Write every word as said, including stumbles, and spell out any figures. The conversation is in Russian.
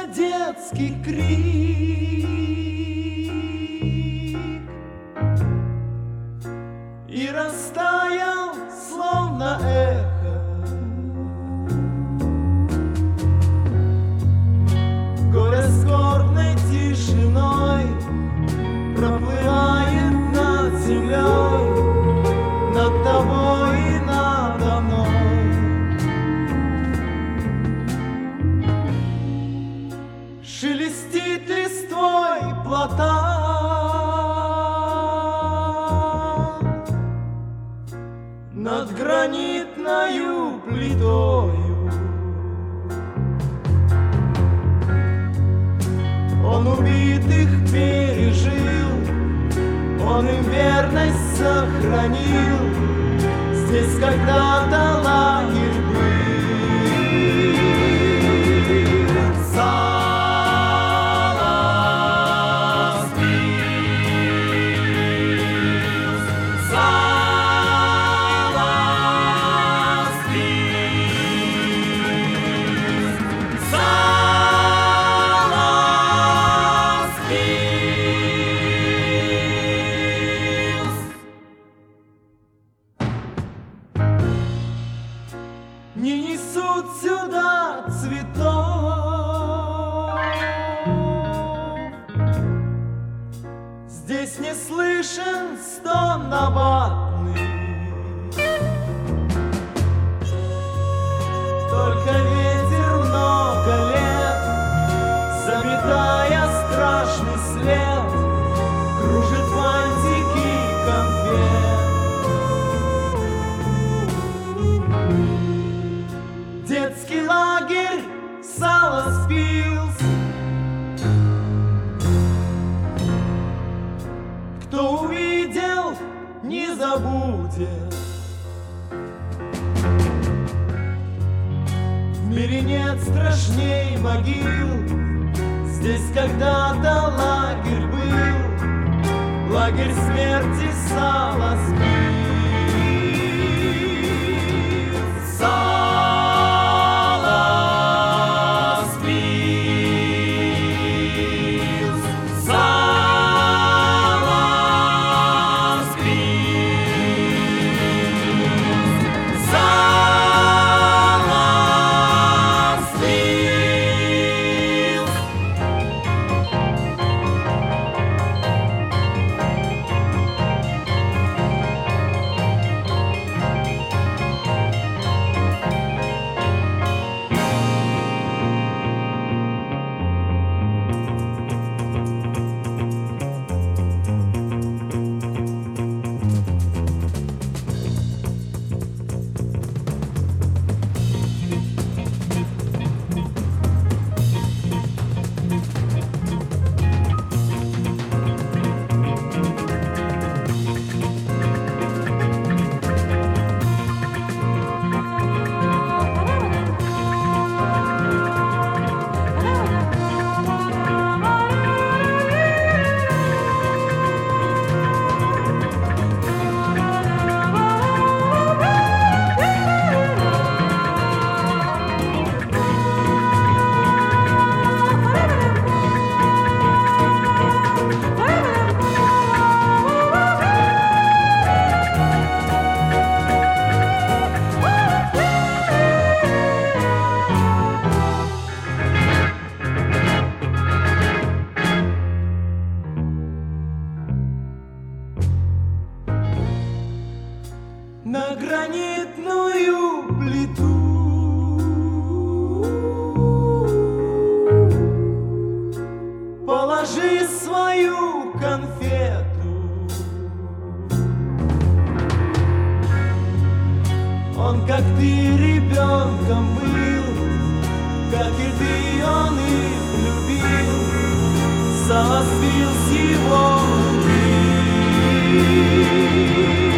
детский крик и растаял, словно эхо. Горе скорбной тишиной проплывает над землей, над тобой и надо мной. Шелестит листвой плота, над гранитною плитою. Он убитых пережил, он им верность сохранил. Здесь когда-то лагерь был. Не несут сюда цветов, здесь не слышен стон набатный, только ветер много лет, заметая страшный след, кружит фантики конфет. Детский лагерь Саласпилс. Кто увидел, не забудет. В мире нет страшней могил. Здесь когда-то лагерь был, лагерь смерти Саласпилс. На гранитную плиту положи свою конфету. Он, как ты, ребенком был, как и ты, он их любил. Саласпилс его любил.